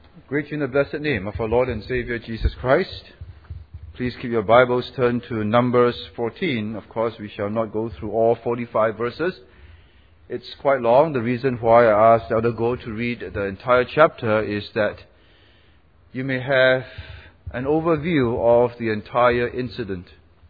Great in the blessed name of our Lord and Savior Jesus Christ. Please keep your Bibles turned to Numbers 14. Of course, we shall not go through all 45 verses. It's quite long. The reason why I asked Elder Go to read the entire chapter is that you may have an overview of the entire incident.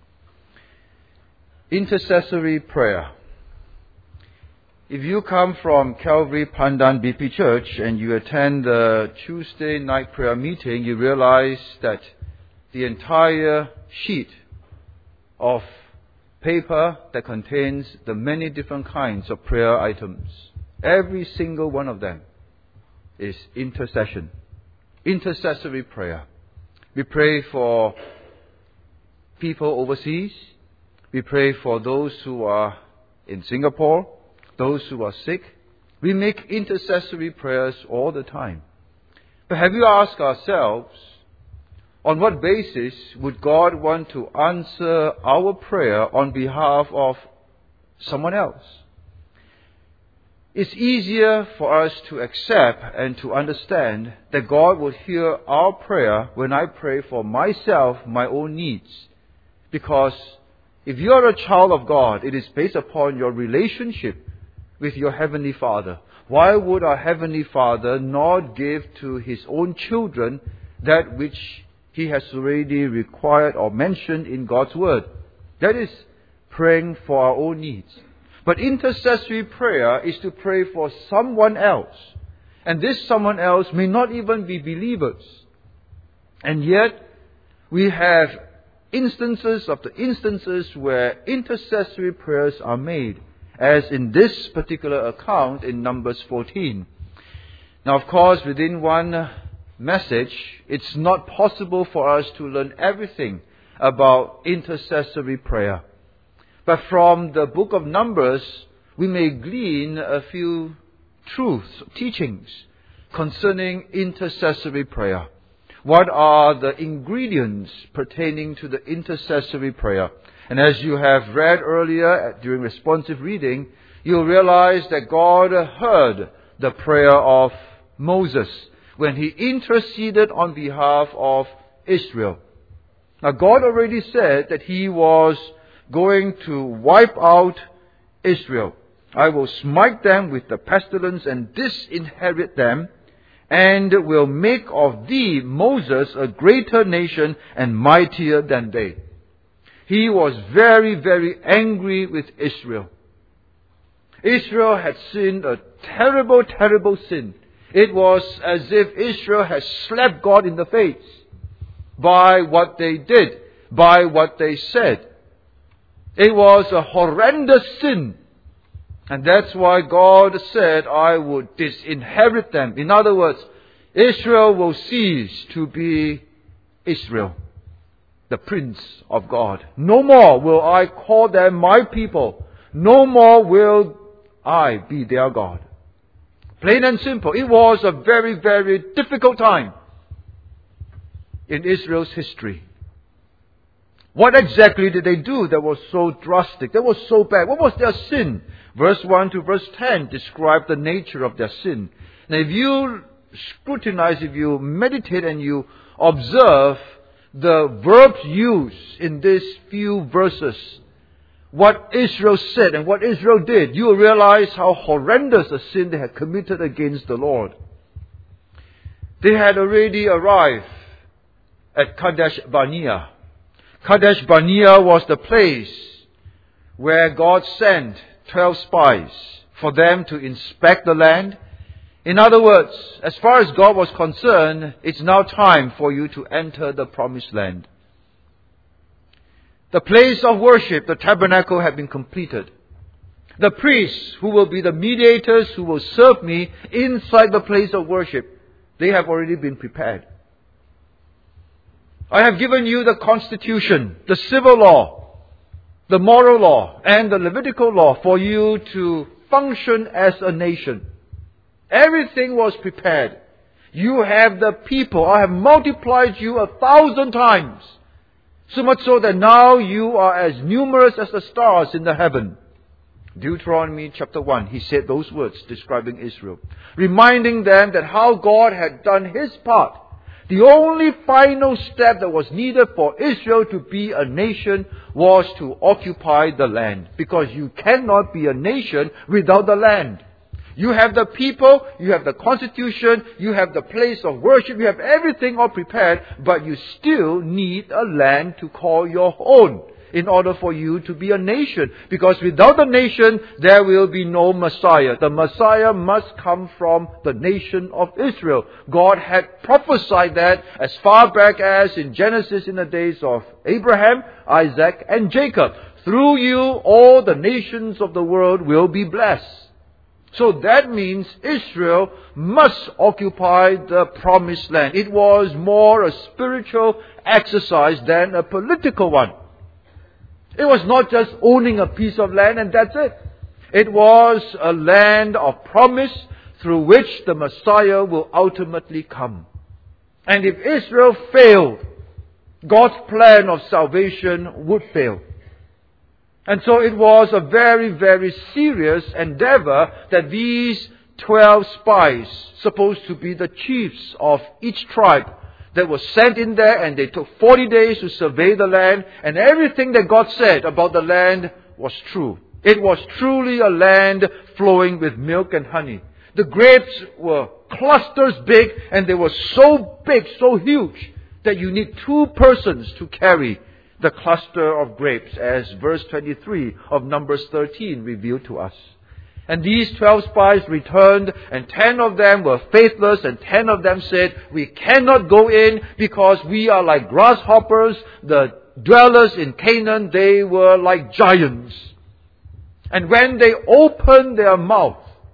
Intercessory prayer. If you come from Calvary Pandan BP Church and you attend the Tuesday night prayer meeting, you realize that the entire sheet of paper that contains the many different kinds of prayer items, every single one of them is intercession. Intercessory prayer. We pray for people overseas. We pray for those who are in Singapore, those who are sick. We make intercessory prayers all the time. But have you asked ourselves, on what basis would God want to answer our prayer on behalf of someone else? It's easier for us to accept and to understand that God will hear our prayer when I pray for myself, my own needs. Because if you are a child of God, it is based upon your relationship with your Heavenly Father. Why would our Heavenly Father not give to His own children that which He has already required or mentioned in God's Word? That is praying for our own needs. But intercessory prayer is to pray for someone else. And this someone else may not even be believers. And yet, we have instances where intercessory prayers are made, as in this particular account in Numbers 14. Now, of course, within one message, it's not possible for us to learn everything about intercessory prayer. But from the book of Numbers, we may glean a few truths, teachings concerning intercessory prayer. What are the ingredients pertaining to the intercessory prayer? And as you have read earlier during responsive reading, you'll realize that God heard the prayer of Moses when he interceded on behalf of Israel. Now, God already said that He was going to wipe out Israel. I will smite them with the pestilence and disinherit them, and will make of thee, Moses, a greater nation and mightier than they. He was very, very angry with Israel. Israel had sinned a terrible, terrible sin. It was as if Israel had slapped God in the face by what they did, by what they said. It was a horrendous sin. And that's why God said, I would disinherit them. In other words, Israel will cease to be Israel, the prince of God. No more will I call them my people. No more will I be their God. Plain and simple. It was a very, very difficult time in Israel's history. What exactly did they do that was so drastic, that was so bad? What was their sin? Verse 1 to verse 10 describe the nature of their sin. Now, if you scrutinize, if you meditate and you observe the verbs used in these few verses, what Israel said and what Israel did, you will realize how horrendous a sin they had committed against the Lord. They had already arrived at Kadesh Barnea. Kadesh Barnea was the place where God sent 12 spies for them to inspect the land. In other words, as far as God was concerned, it's now time for you to enter the promised land. The place of worship, the tabernacle, had been completed. The priests who will be the mediators who will serve me inside the place of worship, they have already been prepared. I have given you the constitution, the civil law, the moral law, and the Levitical law for you to function as a nation. Everything was prepared. You have the people. I have multiplied you 1,000 times. So much so that now you are as numerous as the stars in the heaven. Deuteronomy chapter 1, he said those words describing Israel, reminding them that how God had done His part. The only final step that was needed for Israel to be a nation was to occupy the land. Because you cannot be a nation without the land. You have the people, you have the constitution, you have the place of worship, you have everything all prepared, but you still need a land to call your own in order for you to be a nation. Because without the nation, there will be no Messiah. The Messiah must come from the nation of Israel. God had prophesied that as far back as in Genesis in the days of Abraham, Isaac, and Jacob. Through you, all the nations of the world will be blessed. So that means Israel must occupy the promised land. It was more a spiritual exercise than a political one. It was not just owning a piece of land and that's it. It was a land of promise through which the Messiah will ultimately come. And if Israel failed, God's plan of salvation would fail. And so it was a very, very serious endeavor that these 12 spies, supposed to be the chiefs of each tribe, that were sent in there, and they took 40 days to survey the land, and everything that God said about the land was true. It was truly a land flowing with milk and honey. The grapes were clusters big, and they were so big, so huge, that you need 2 persons to carry the cluster of grapes, as verse 23 of Numbers 13 revealed to us. And these 12 spies returned, and 10 of them were faithless, and 10 of them said, we cannot go in because we are like grasshoppers. The dwellers in Canaan, they were like giants. And when they opened their mouth,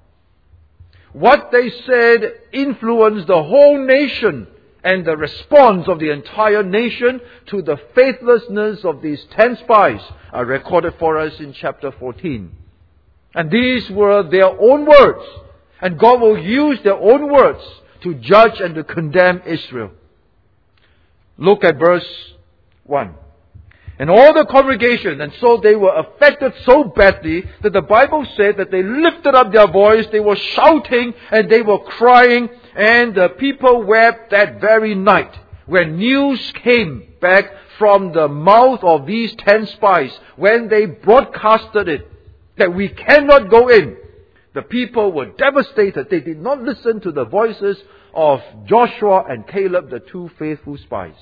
what they said influenced the whole nation, and the response of the entire nation to the faithlessness of these 10 spies are recorded for us in chapter 14. And these were their own words. And God will use their own words to judge and to condemn Israel. Look at verse 1. And all the congregation, and so they were affected so badly that the Bible said that they lifted up their voice, they were shouting and they were crying, and the people wept that very night. When news came back from the mouth of these 10 spies, when they broadcasted it, that we cannot go in, the people were devastated. They did not listen to the voices of Joshua and Caleb, the 2 faithful spies.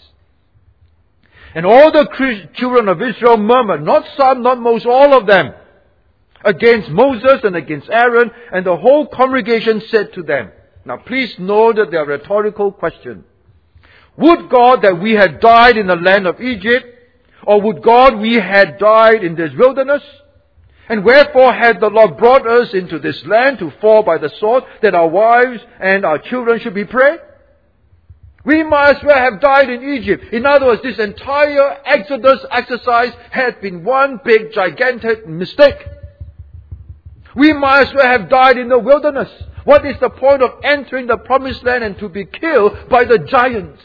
And all the children of Israel murmured, not some, not most, all of them, against Moses and against Aaron, and the whole congregation said to them. Now please know that they are rhetorical questions. Would God that we had died in the land of Egypt, or would God we had died in this wilderness? And wherefore had the Lord brought us into this land to fall by the sword, that our wives and our children should be prey? We might as well have died in Egypt. In other words, this entire Exodus exercise had been one big gigantic mistake. We might as well have died in the wilderness. What is the point of entering the promised land and to be killed by the giants?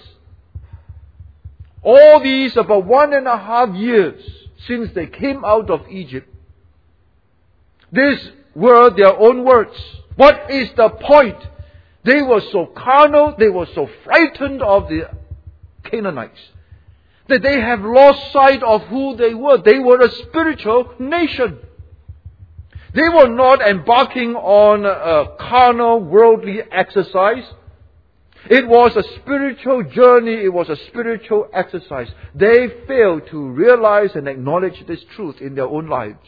All these about 1.5 years since they came out of Egypt. These were their own words. What is the point? They were so carnal, they were so frightened of the Canaanites, that they have lost sight of who they were. They were a spiritual nation. They were not embarking on a carnal, worldly exercise. It was a spiritual journey. It was a spiritual exercise. They failed to realize and acknowledge this truth in their own lives.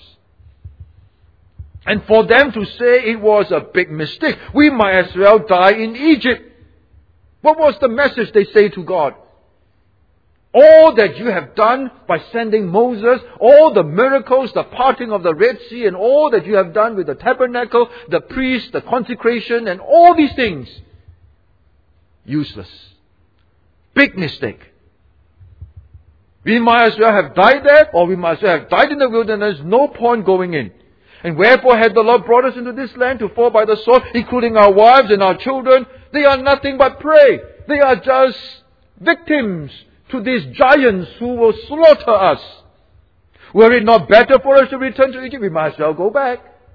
And for them to say it was a big mistake, we might as well die in Egypt. What was the message they say to God? All that you have done by sending Moses, all the miracles, the parting of the Red Sea, and all that you have done with the tabernacle, the priest, the consecration, and all these things, useless. Big mistake. We might as well have died there, or we might as well have died in the wilderness. No point going in. And wherefore had the Lord brought us into this land to fall by the sword, including our wives and our children? They are nothing but prey. They are just victims to these giants who will slaughter us. Were it not better for us to return to Egypt? We might as well go back.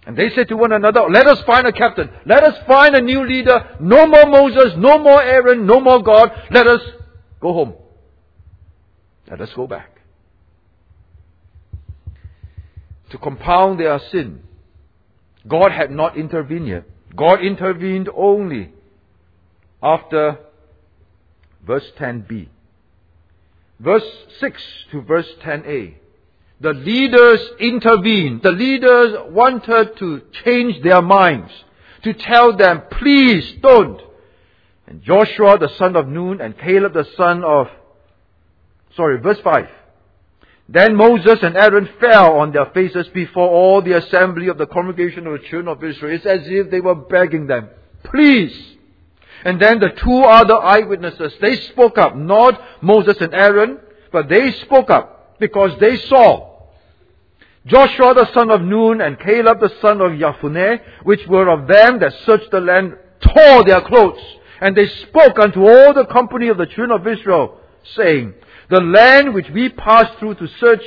And they said to one another, let us find a captain. Let us find a new leader. No more Moses, no more Aaron, no more God. Let us go home. Let us go back. To compound their sin, God had not intervened yet. God intervened only after verse 10b. Verse 6 to verse 10a. The leaders intervened. The leaders wanted to change their minds, to tell them, please don't. And Joshua the son of Nun and Caleb the son of... verse 5. Then Moses and Aaron fell on their faces before all the assembly of the congregation of the children of Israel. It's as if they were begging them, please. And then the two other eyewitnesses, they spoke up. Not Moses and Aaron, but they spoke up because they saw. Joshua the son of Nun and Caleb the son of Jephunneh, which were of them that searched the land, tore their clothes. And they spoke unto all the company of the children of Israel, saying, the land which we passed through to search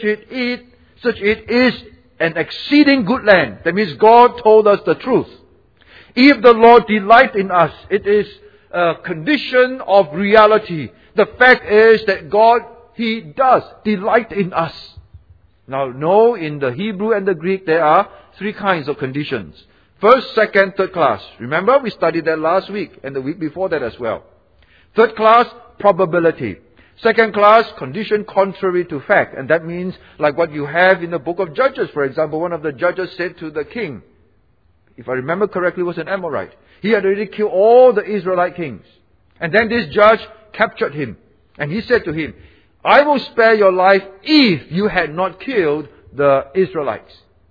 it is an exceeding good land. That means God told us the truth. If the Lord delight in us, it is a condition of reality. The fact is that God, He does delight in us. Now, no, in the Hebrew and the Greek, there are three kinds of conditions. First, second, third class. Remember, we studied that last week and the week before that as well. Third class, probability. Second class, condition contrary to fact. And that means like what you have in the book of Judges. For example, one of the judges said to the king, if I remember correctly, was an Amorite. He had already killed all the Israelite kings. And then this judge captured him. And he said to him, I will spare your life if you had not killed the Israelites.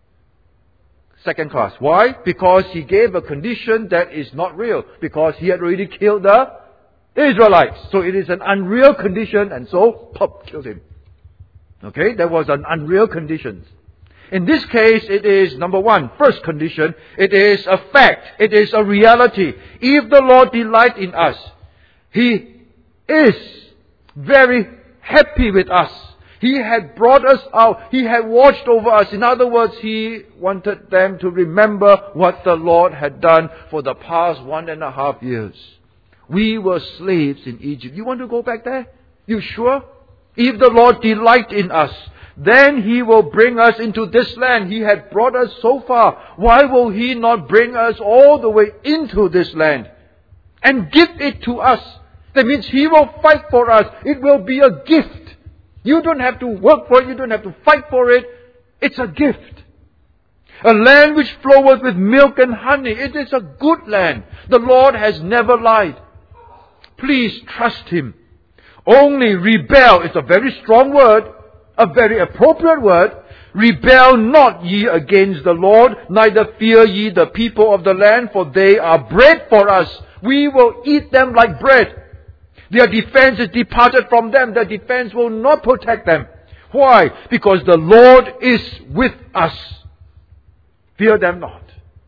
Second class. Why? Because he gave a condition that is not real. Because he had already killed the Israelites. So it is an unreal condition, and so, pop, killed him. Okay? That was an unreal condition. In this case, it is, number one, first condition, it is a fact. It is a reality. If the Lord delight in us, He is very happy with us. He had brought us out. He had watched over us. In other words, He wanted them to remember what the Lord had done for the past 1.5 years. We were slaves in Egypt. You want to go back there? You sure? If the Lord delight in us, then He will bring us into this land. He had brought us so far. Why will He not bring us all the way into this land and give it to us? That means He will fight for us. It will be a gift. You don't have to work for it. You don't have to fight for it. It's a gift. A land which floweth with milk and honey. It is a good land. The Lord has never lied. Please trust Him. Only rebel is a very strong word, a very appropriate word. Rebel not ye against the Lord, neither fear ye the people of the land, for they are bread for us. We will eat them like bread. Their defense is departed from them. Their defense will not protect them. Why? Because the Lord is with us. Fear them not.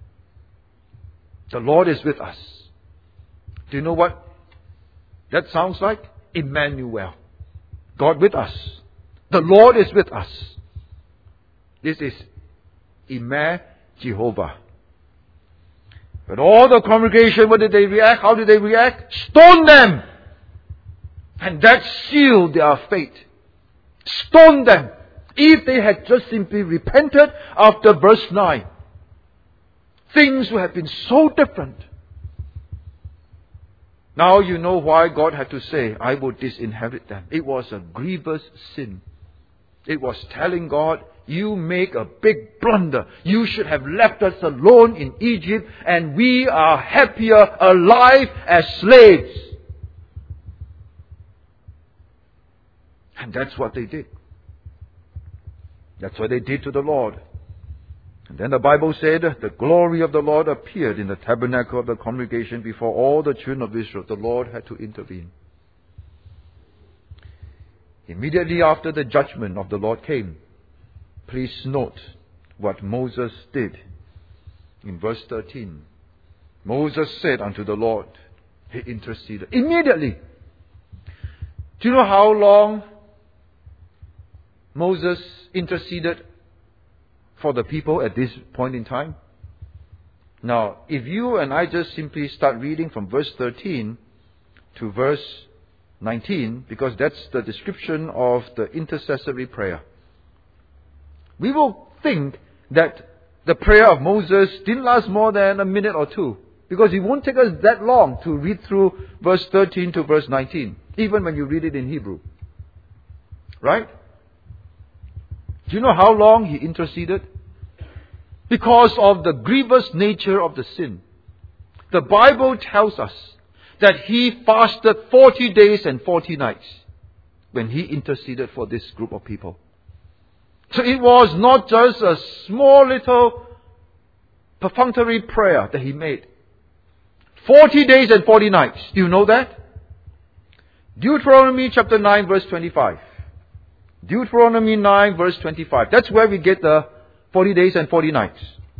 The Lord is with us. Do you know what that sounds like? Emmanuel. God with us. The Lord is with us. This is Jehovah. But all the congregation, what did they react? How did they react? Stone them! And that sealed their fate. Stone them. If they had just simply repented after verse 9, things would have been so different. Now you know why God had to say, I will disinherit them. It was a grievous sin. It was telling God, you make a big blunder. You should have left us alone in Egypt, and we are happier alive as slaves. And that's what they did. That's what they did to the Lord. And then the Bible said, the glory of the Lord appeared in the tabernacle of the congregation before all the children of Israel. The Lord had to intervene. Immediately after the judgment of the Lord came, please note what Moses did. In verse 13, Moses said unto the Lord, he interceded. Immediately. Do you know how long Moses interceded for the people at this point in time? Now, if you and I just simply start reading from verse 13 to verse 19, because that's the description of the intercessory prayer, we will think that the prayer of Moses didn't last more than a minute or two, because it won't take us that long to read through verse 13 to verse 19, even when you read it in Hebrew. Right? Do you know how long he interceded? Because of the grievous nature of the sin. The Bible tells us that he fasted 40 days and 40 nights when he interceded for this group of people. So it was not just a small little perfunctory prayer that he made. 40 days and 40 nights. Do you know that? Deuteronomy chapter 9 verse 25. Deuteronomy 9 verse 25. That's where we get the 40 days and 40 nights.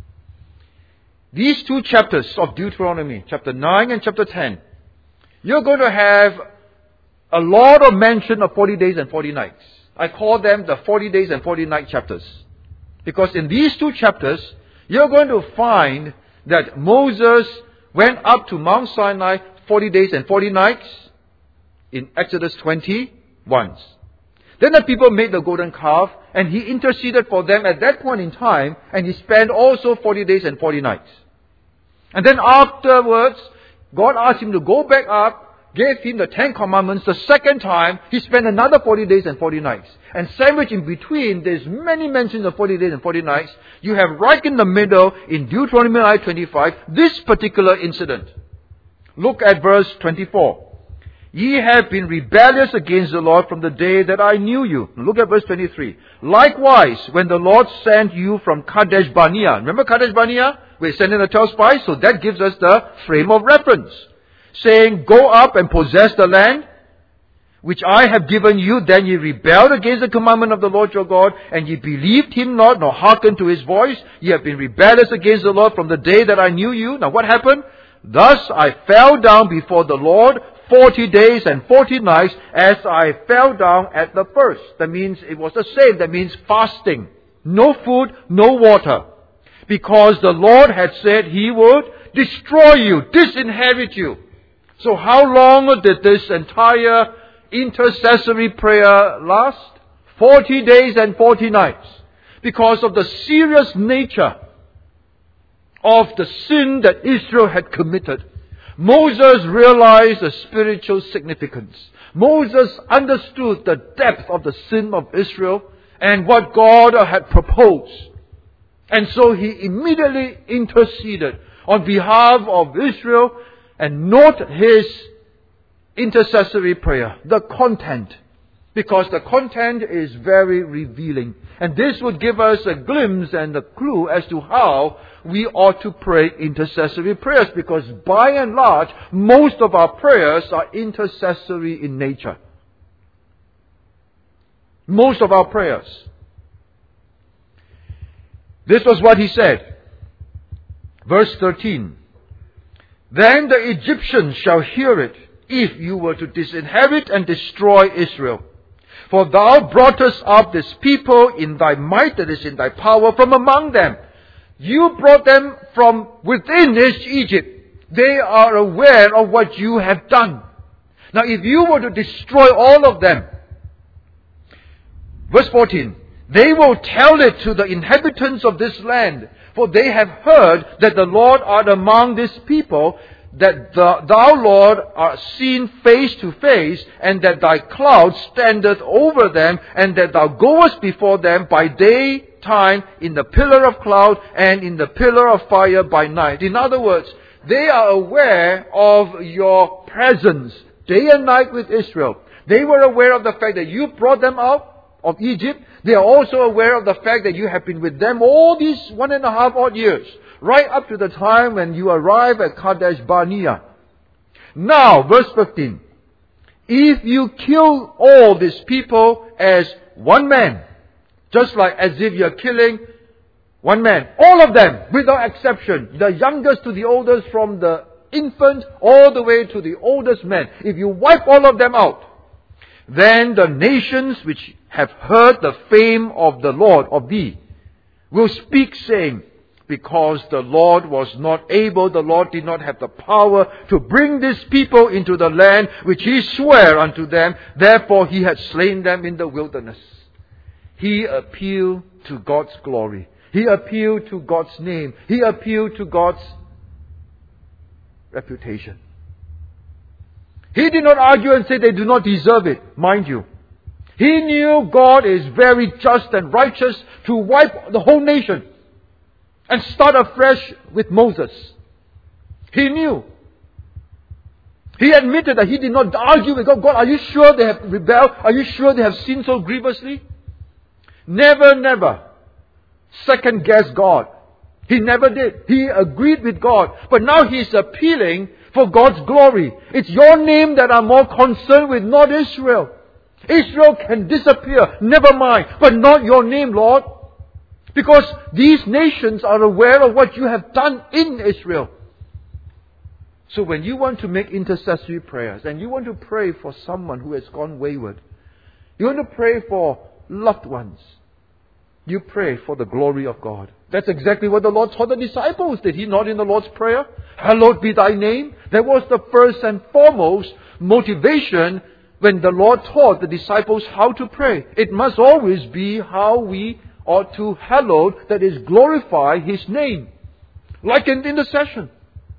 These two chapters of Deuteronomy, chapter 9 and chapter 10, you're going to have a lot of mention of 40 days and 40 nights. I call them the 40 days and 40 night chapters. Because in these two chapters, you're going to find that Moses went up to Mount Sinai 40 days and 40 nights in Exodus 20 once. Then the people made the golden calf, and he interceded for them at that point in time, and he spent also 40 days and 40 nights. And then afterwards, God asked him to go back up, gave him the 10 commandments. The second time, he spent another 40 days and 40 nights. And sandwiched in between, there's many mentions of 40 days and 40 nights. You have right in the middle, in Deuteronomy 9:25, this particular incident. Look at verse 24. Ye have been rebellious against the Lord from the day that I knew you. Look at verse 23. Likewise, when the Lord sent you from Kadesh Barnea. Remember Kadesh Barnea? We sent in the 12 spies, so that gives us the frame of reference. Saying, go up and possess the land, which I have given you. Then ye rebelled against the commandment of the Lord your God, and ye believed him not, nor hearkened to his voice. Ye have been rebellious against the Lord from the day that I knew you. Now what happened? Thus I fell down before the Lord 40 days and 40 nights as I fell down at the first. That means it was the same. That means fasting. No food, no water. Because the Lord had said he would destroy you, disinherit you. So how long did this entire intercessory prayer last? 40 days and 40 nights. Because of the serious nature of the sin that Israel had committed. Moses realized the spiritual significance. Moses understood the depth of the sin of Israel and what God had proposed. And so he immediately interceded on behalf of Israel. And note his intercessory prayer, the content. Because the content is very revealing. And this would give us a glimpse and a clue as to how we ought to pray intercessory prayers. Because by and large, most of our prayers are intercessory in nature. Most of our prayers. This was what he said. Verse 13. Then the Egyptians shall hear it, if you were to disinherit and destroy Israel. For thou broughtest up this people in thy might, that is in thy power, from among them. You brought them from within Egypt. They are aware of what you have done. Now if you were to destroy all of them, verse 14, they will tell it to the inhabitants of this land, for they have heard that the Lord art among this people, that thou, Lord, art seen face to face, and that thy cloud standeth over them, and that thou goest before them by daytime in the pillar of cloud, and in the pillar of fire by night. In other words, they are aware of your presence day and night with Israel. They were aware of the fact that you brought them out of Egypt. They are also aware of the fact that you have been with them all these 1.5 odd years, right up to the time when you arrive at Kadesh Barnea. Now, verse 15. If you kill all these people as one man, just like as if you're killing one man, all of them without exception, the youngest to the oldest, from the infant all the way to the oldest man, if you wipe all of them out, then the nations which have heard the fame of the Lord, of thee, will speak, saying, because the Lord was not able, the Lord did not have the power to bring these people into the land which He swore unto them. Therefore He had slain them in the wilderness. He appealed to God's glory. He appealed to God's name. He appealed to God's reputation. He did not argue and say they do not deserve it, mind you. He knew God is very just and righteous to wipe the whole nation and start afresh with Moses. He knew. He admitted that he did not argue with God. God, are you sure they have rebelled? Are you sure they have sinned so grievously? Never second guess God. He never did. He agreed with God. But now He's appealing for God's glory. It's your name that I'm more concerned with, not Israel. Israel can disappear, never mind, but not your name, Lord. Because these nations are aware of what you have done in Israel. So when you want to make intercessory prayers and you want to pray for someone who has gone wayward, you want to pray for loved ones, you pray for the glory of God. That's exactly what the Lord taught the disciples. Did He not in the Lord's Prayer? Hallowed be Thy name. That was the first and foremost motivation when the Lord taught the disciples how to pray. It must always be how we ought to hallow, that is, glorify His name. Like in intercession.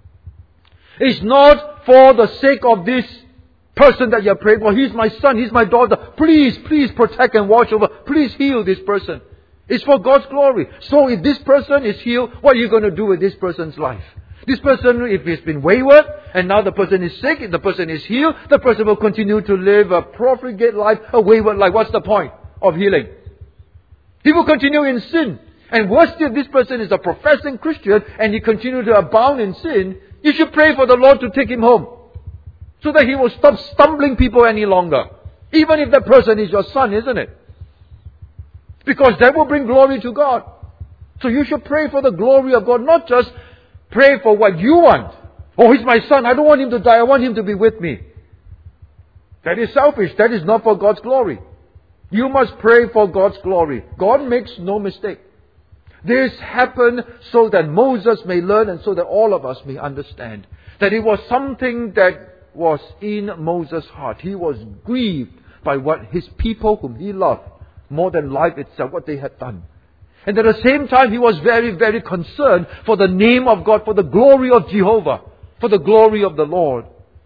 It's not for the sake of this person that you are praying for. He's my son, he's my daughter. Please protect and watch over. Please heal this person. It's for God's glory. So if this person is healed, what are you going to do with this person's life? This person, if he's been wayward, and now the person is sick, if the person is healed, the person will continue to live a profligate life, a wayward life. What's the point of healing? He will continue in sin. And worse still, this person is a professing Christian, and he continues to abound in sin. You should pray for the Lord to take him home, so that he will stop stumbling people any longer. Even if that person is your son, isn't it? Because that will bring glory to God. So you should pray for the glory of God, not just pray for what you want. Oh, he's my son. I don't want him to die. I want him to be with me. That is selfish. That is not for God's glory. You must pray for God's glory. God makes no mistake. This happened so that Moses may learn and so that all of us may understand that it was something that was in Moses' heart. He was grieved by what his people whom he loved more than life itself, what they had done. And at the same time, he was very, very concerned for the name of God, for the glory of Jehovah, for the glory of the Lord.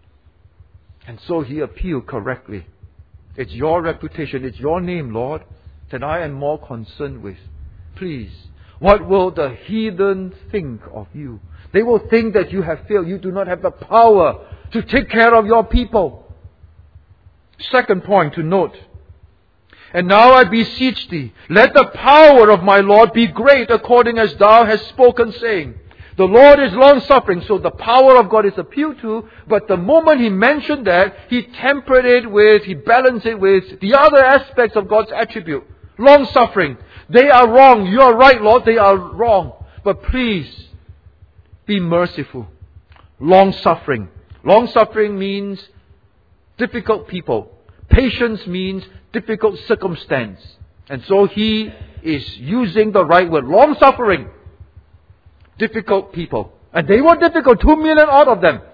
And so he appealed correctly. It's your reputation, it's your name, Lord, that I am more concerned with. Please, what will the heathen think of you? They will think that you have failed. You do not have the power to take care of your people. Second point to note. And now I beseech thee, let the power of my Lord be great, according as thou hast spoken, saying, the Lord is long-suffering. So the power of God is appealed to, but the moment he mentioned that, he tempered it with, he balanced it with the other aspects of God's attribute. Long-suffering. They are wrong. You are right, Lord. They are wrong. But please, be merciful. Long-suffering. Long-suffering means difficult people. Patience means difficult circumstance. And so he is using the right word. Long-suffering. Difficult people. And they were difficult. 2 million out of them.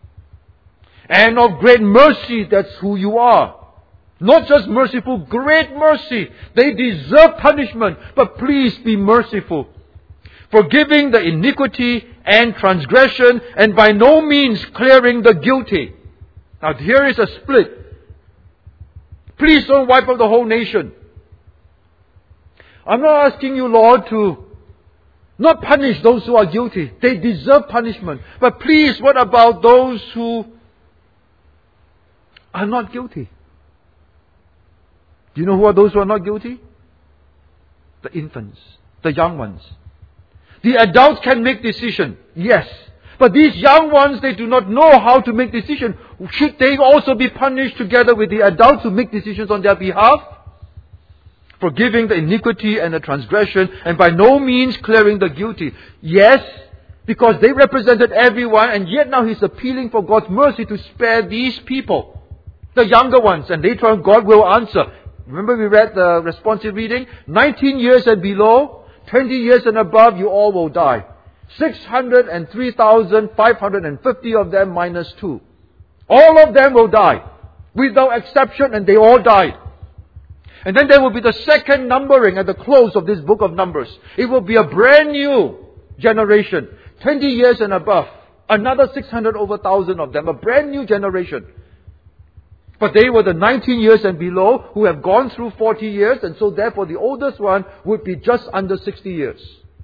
And of great mercy, that's who you are. Not just merciful, great mercy. They deserve punishment, but please be merciful. Forgiving the iniquity and transgression, and by no means clearing the guilty. Now here is a split. Please don't wipe out the whole nation. I'm not asking you, Lord, to not punish those who are guilty. They deserve punishment. But please, what about those who are not guilty? Do you know who are those who are not guilty? The infants, the young ones. The adults can make decision, yes. But these young ones, they do not know how to make decision. Should they also be punished together with the adults who make decisions on their behalf? Forgiving the iniquity and the transgression, and by no means clearing the guilty. Yes, because they represented everyone, and yet now he's appealing for God's mercy to spare these people, the younger ones, and later on God will answer. Remember we read the responsive reading? 19 years and below, 20 years and above, you all will die. 603,550 of them minus 2. All of them will die, without exception, and they all died. And then there will be the second numbering at the close of this book of Numbers. It will be a brand new generation, 20 years and above. Another 600 over 1,000 of them, a brand new generation. But they were the 19 years and below who have gone through 40 years, and so therefore the oldest one would be just under 60 years.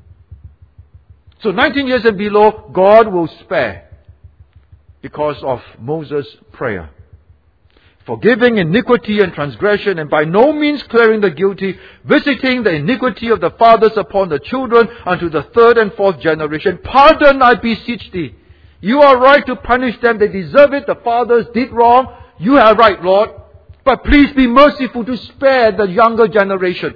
So 19 years and below, God will spare because of Moses' prayer. Forgiving iniquity and transgression, and by no means clearing the guilty, visiting the iniquity of the fathers upon the children unto the third and fourth generation. Pardon, I beseech thee. You are right to punish them. They deserve it. The fathers did wrong. You are right, Lord. But please be merciful to spare the younger generation.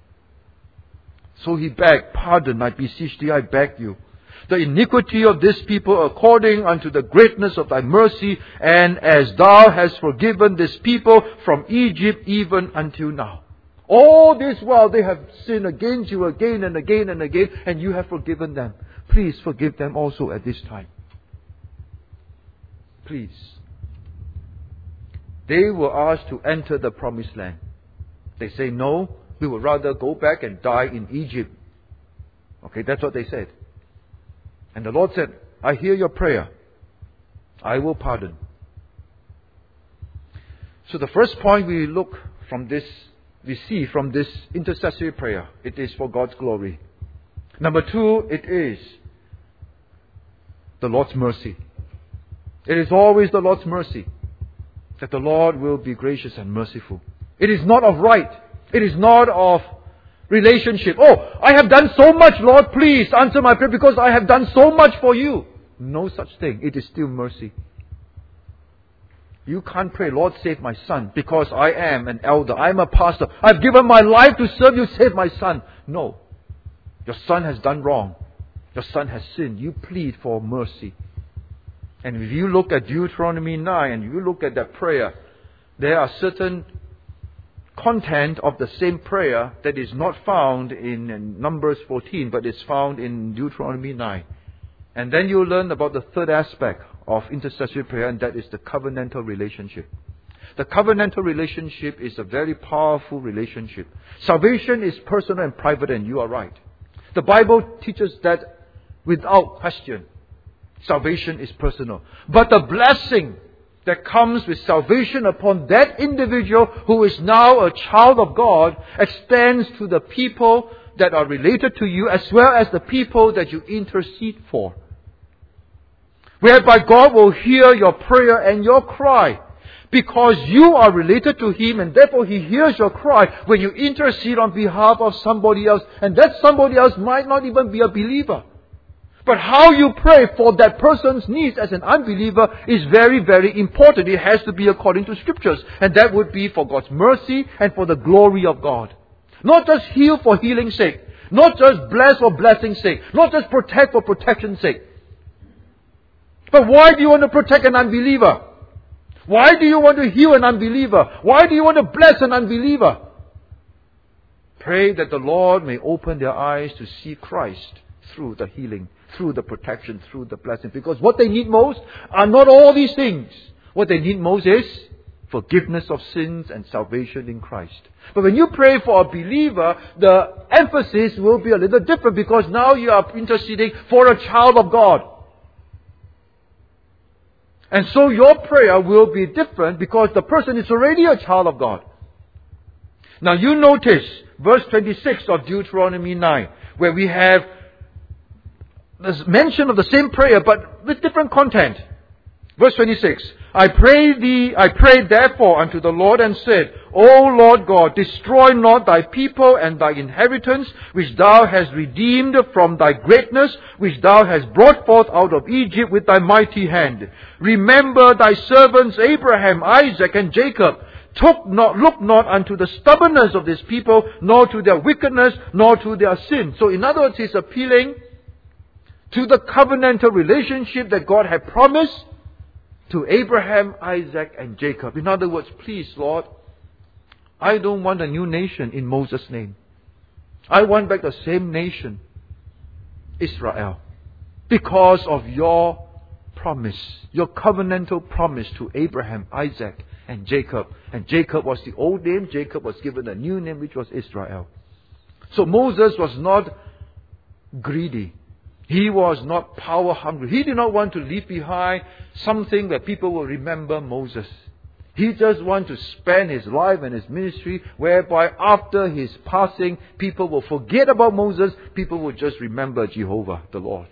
So he begged, pardon, I beseech thee, I beg you, the iniquity of this people according unto the greatness of thy mercy, and as thou hast forgiven this people from Egypt even until now. All this while they have sinned against you again and again and again, and you have forgiven them. Please forgive them also at this time. Please. They were asked to enter the promised land. They say, no, we would rather go back and die in Egypt. Okay, that's what they said. And the Lord said, I hear your prayer. I will pardon. So the first point we see from this intercessory prayer, it is for God's glory. Number 2, it is the Lord's mercy. It is always the Lord's mercy that the Lord will be gracious and merciful. It is not of right. It is not of relationship. Oh, I have done so much, Lord, please answer my prayer because I have done so much for you. No such thing. It is still mercy. You can't pray, Lord, save my son because I am an elder. I am a pastor. I've given my life to serve you. Save my son. No. Your son has done wrong. Your son has sinned. You plead for mercy. And if you look at Deuteronomy 9 and you look at that prayer, there are certain content of the same prayer that is not found in Numbers 14, but is found in Deuteronomy 9. And then you learn about the third aspect of intercessory prayer, and that is the covenantal relationship. The covenantal relationship is a very powerful relationship. Salvation is personal and private, and you are right. The Bible teaches that without question. Salvation is personal. But the blessing that comes with salvation upon that individual who is now a child of God extends to the people that are related to you as well as the people that you intercede for. Whereby God will hear your prayer and your cry because you are related to Him, and therefore He hears your cry when you intercede on behalf of somebody else, and that somebody else might not even be a believer. But how you pray for that person's needs as an unbeliever is very, very important. It has to be according to Scriptures. And that would be for God's mercy and for the glory of God. Not just heal for healing's sake. Not just bless for blessing's sake. Not just protect for protection's sake. But why do you want to protect an unbeliever? Why do you want to heal an unbeliever? Why do you want to bless an unbeliever? Pray that the Lord may open their eyes to see Christ through the healing, through the protection, through the blessing. Because what they need most are not all these things. What they need most is forgiveness of sins and salvation in Christ. But when you pray for a believer, the emphasis will be a little different because now you are interceding for a child of God. And so your prayer will be different because the person is already a child of God. Now you notice verse 26 of Deuteronomy 9, where we have this mention of the same prayer but with different content. Verse 26, I prayed therefore unto the Lord and said, O Lord God, destroy not thy people and thy inheritance, which thou hast redeemed from thy greatness, which thou hast brought forth out of Egypt with thy mighty hand. Remember thy servants Abraham, Isaac, and Jacob. Look not unto the stubbornness of this people, nor to their wickedness, nor to their sin. So in other words, he's appealing to the covenantal relationship that God had promised to Abraham, Isaac, and Jacob. In other words, please, Lord, I don't want a new nation in Moses' name. I want back the same nation, Israel, because of your promise, your covenantal promise to Abraham, Isaac, and Jacob. And Jacob was the old name. Jacob was given a new name, which was Israel. So Moses was not greedy. He was not power hungry. He did not want to leave behind something that people will remember Moses. He just wanted to spend his life and his ministry whereby after his passing, people will forget about Moses. People will just remember Jehovah, the Lord.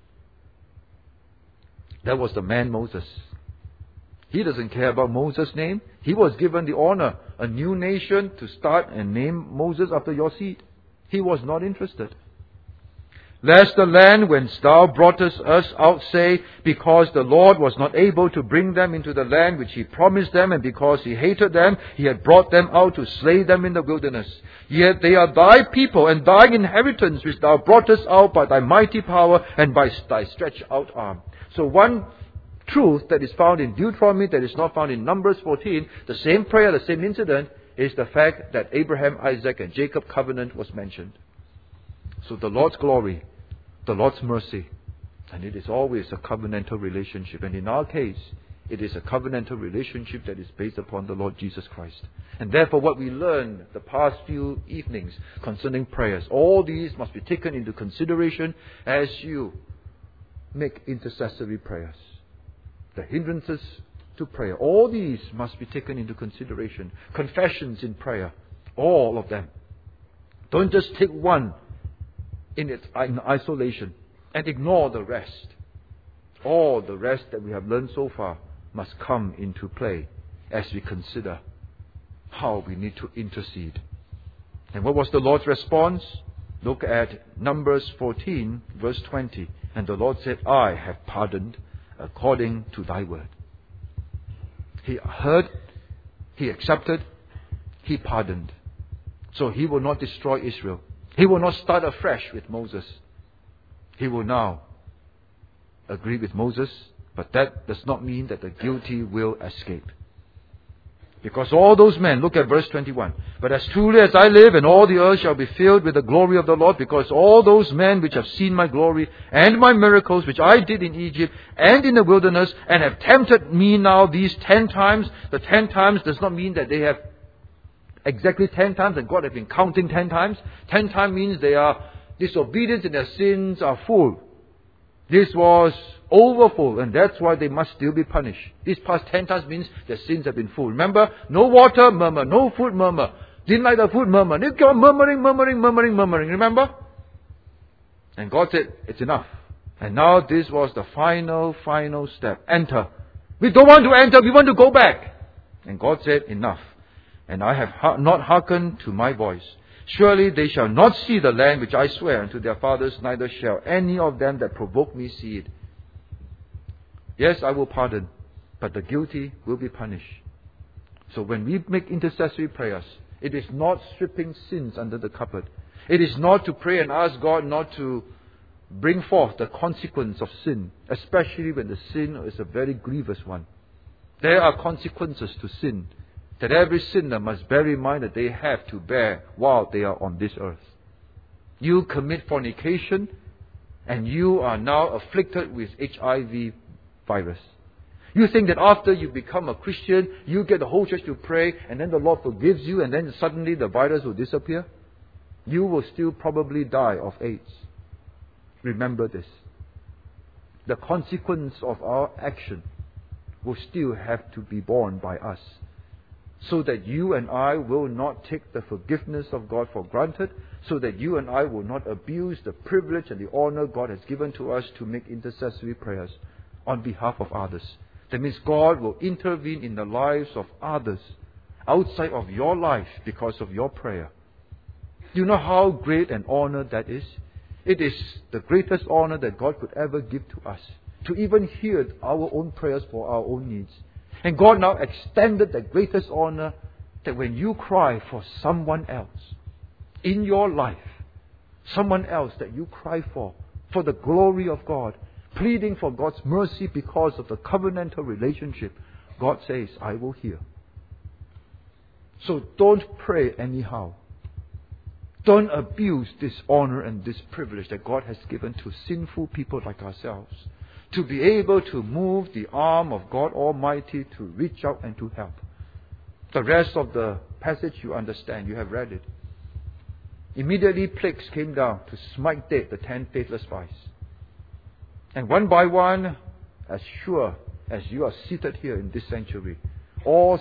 That was the man Moses. He doesn't care about Moses' name. He was given the honor, a new nation to start and name Moses after your seed. He was not interested. Lest the land whence thou broughtest us out say, because the Lord was not able to bring them into the land which he promised them, and because he hated them, he had brought them out to slay them in the wilderness. Yet they are thy people and thy inheritance, which thou broughtest out by thy mighty power and by thy stretched out arm. So one truth that is found in Deuteronomy, that is not found in Numbers 14, the same prayer, the same incident, is the fact that Abraham, Isaac, and Jacob covenant was mentioned. So the Lord's glory, the Lord's mercy, and it is always a covenantal relationship. And in our case, it is a covenantal relationship that is based upon the Lord Jesus Christ. And therefore what we learned the past few evenings concerning prayers, all these must be taken into consideration as you make intercessory prayers. The hindrances to prayer, all these must be taken into consideration. Confessions in prayer, all of them. Don't just take one in isolation and ignore the rest. All the rest that we have learned so far must come into play as we consider how we need to intercede. And what was the Lord's response? Look at Numbers 14, verse 20. And the Lord said, I have pardoned according to thy word. He heard, he accepted, he pardoned. So he will not destroy Israel. He will not start afresh with Moses. He will now agree with Moses, but that does not mean that the guilty will escape. Because all those men, look at verse 21. But as truly as I live, and all the earth shall be filled with the glory of the Lord, because all those men which have seen my glory and my miracles which I did in Egypt and in the wilderness, and have tempted me now these 10 times. The 10 times does not mean that they have exactly 10 times, and God has been counting 10 times. 10 times means they are disobedient and their sins are full. This was overfull, and that's why they must still be punished. This past 10 times means their sins have been full. Remember, no water, murmur. No food, murmur. Didn't like the food, murmur. They kept murmuring. Remember? And God said, it's enough. And now this was the final step. Enter. We don't want to enter, we want to go back. And God said, enough. And I have not hearkened to my voice. Surely they shall not see the land which I swear unto their fathers, neither shall any of them that provoke me see it. Yes, I will pardon, but the guilty will be punished. So when we make intercessory prayers, it is not stripping sins under the carpet. It is not to pray and ask God not to bring forth the consequence of sin, especially when the sin is a very grievous one. There are consequences to sin that every sinner must bear in mind that they have to bear while they are on this earth. You commit fornication and you are now afflicted with HIV virus. You think that after you become a Christian, you get the whole church to pray and then the Lord forgives you and then suddenly the virus will disappear? You will still probably die of AIDS. Remember this. The consequence of our action will still have to be borne by us, so that you and I will not take the forgiveness of God for granted, so that you and I will not abuse the privilege and the honor God has given to us to make intercessory prayers on behalf of others. That means God will intervene in the lives of others outside of your life because of your prayer. Do you know how great an honor that is? It is the greatest honor that God could ever give to us, to even hear our own prayers for our own needs. And God now extended the greatest honor that when you cry for someone else in your life, someone else that you cry for the glory of God, pleading for God's mercy because of the covenantal relationship, God says, I will hear. So don't pray anyhow. Don't abuse this honor and this privilege that God has given to sinful people like ourselves, to be able to move the arm of God Almighty to reach out and to help. The rest of the passage you understand, you have read it. Immediately plagues came down to smite dead the 10 faithless spies. And one by one, as sure as you are seated here in this sanctuary, all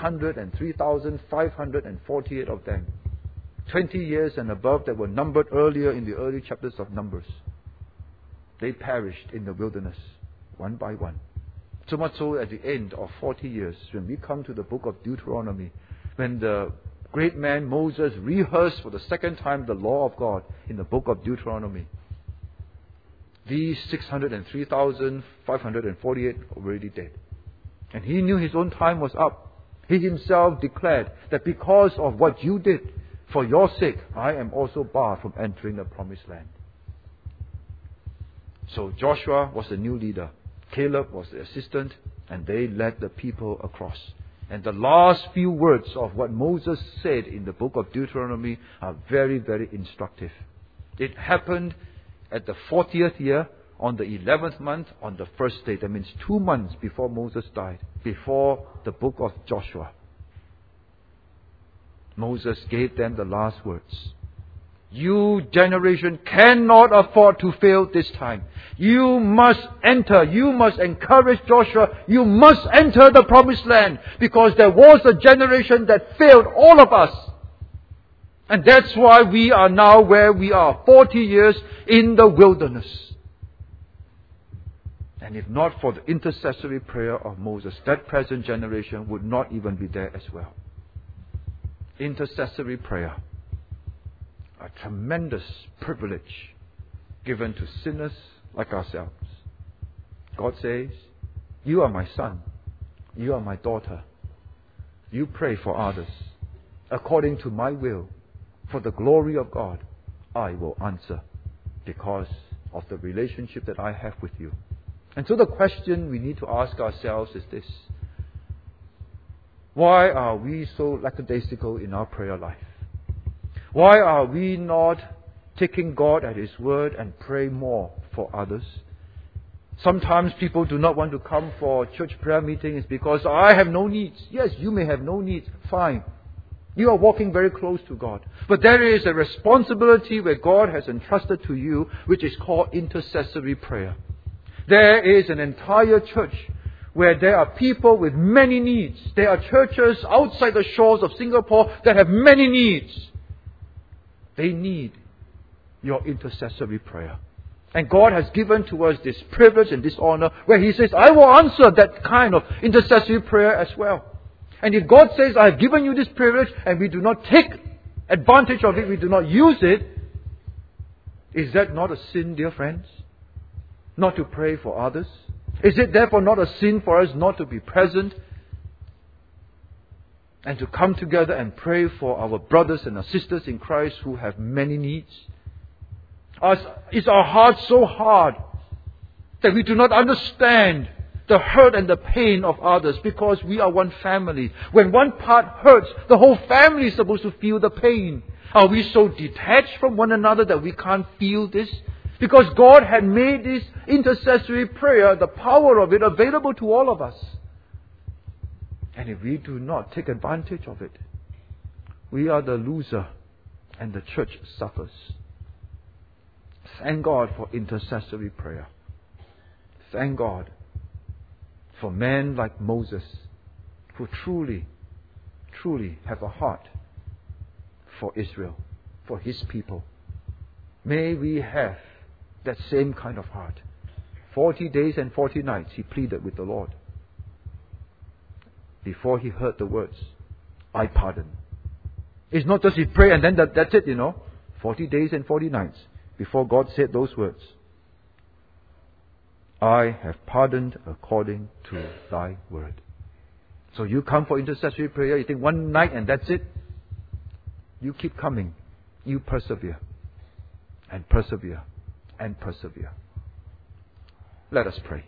603,548 of them, 20 years and above that were numbered earlier in the early chapters of Numbers, they perished in the wilderness, one by one. So much so at the end of 40 years, when we come to the book of Deuteronomy, when the great man Moses rehearsed for the second time the law of God in the book of Deuteronomy, these 603,548 already dead. And he knew his own time was up. He himself declared that because of what you did, for your sake, I am also barred from entering the promised land. So Joshua was the new leader. Caleb was the assistant, and they led the people across. And the last few words of what Moses said in the book of Deuteronomy are very, very instructive. It happened at the 40th year, on the 11th month, on the first day. That means 2 months before Moses died, before the book of Joshua. Moses gave them the last words. You generation cannot afford to fail this time. You must enter. You must encourage Joshua. You must enter the promised land, because there was a generation that failed all of us. And that's why we are now where we are, 40 years in the wilderness. And if not for the intercessory prayer of Moses, that present generation would not even be there as well. Intercessory prayer, a tremendous privilege given to sinners like ourselves. God says, you are my son, you are my daughter. You pray for others according to my will. For the glory of God, I will answer, because of the relationship that I have with you. And so the question we need to ask ourselves is this: why are we so lackadaisical in our prayer life? Why are we not taking God at His word and pray more for others? Sometimes people do not want to come for church prayer meetings because I have no needs. Yes, you may have no needs. Fine. You are walking very close to God. But there is a responsibility where God has entrusted to you, which is called intercessory prayer. There is an entire church where there are people with many needs. There are churches outside the shores of Singapore that have many needs. They need your intercessory prayer. And God has given to us this privilege and this honor where He says, I will answer that kind of intercessory prayer as well. And if God says, I have given you this privilege, and we do not take advantage of it, we do not use it, is that not a sin, dear friends? Not to pray for others? Is it therefore not a sin for us not to be present and to come together and pray for our brothers and our sisters in Christ who have many needs? Is our heart so hard that we do not understand the hurt and the pain of others, because we are one family? When one part hurts, the whole family is supposed to feel the pain. Are we so detached from one another that we can't feel this? Because God had made this intercessory prayer, the power of it, available to all of us. And if we do not take advantage of it, we are the loser and the church suffers. Thank God for intercessory prayer. Thank God for men like Moses, who truly, truly have a heart for Israel, for His people. May we have that same kind of heart. 40 days and 40 nights he pleaded with the Lord before he heard the words, I pardon. It's not just he prayed and then that's it, 40 days and 40 nights before God said those words. I have pardoned according to thy word. So you come for intercessory prayer, you think one night and that's it. You keep coming. You persevere. And persevere. And persevere. Let us pray.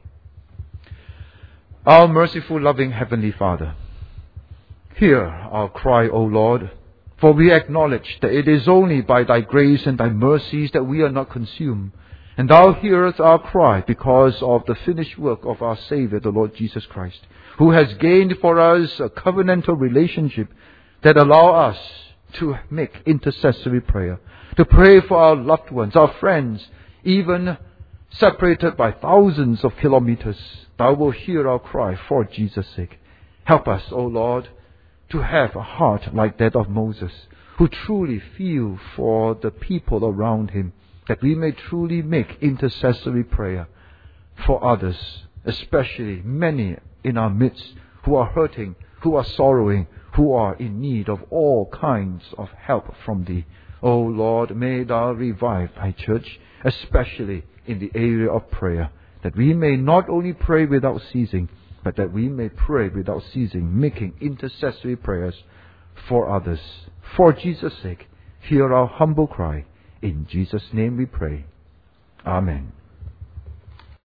Our merciful, loving Heavenly Father, hear our cry, O Lord, For we acknowledge that it is only by Thy grace and Thy mercies that we are not consumed. And Thou hearest our cry because of the finished work of our Savior, the Lord Jesus Christ, who has gained for us a covenantal relationship that allow us to make intercessory prayer, to pray for our loved ones, our friends, even separated by thousands of kilometers. Thou will hear our cry for Jesus' sake. Help us, O Lord, to have a heart like that of Moses, who truly feel for the people around him, that we may truly make intercessory prayer for others, especially many in our midst who are hurting, who are sorrowing, who are in need of all kinds of help from Thee. O Lord, may Thou revive Thy church, especially in the area of prayer, that we may not only pray without ceasing, but that we may pray without ceasing, making intercessory prayers for others. For Jesus' sake, hear our humble cry. In Jesus' name we pray. Amen.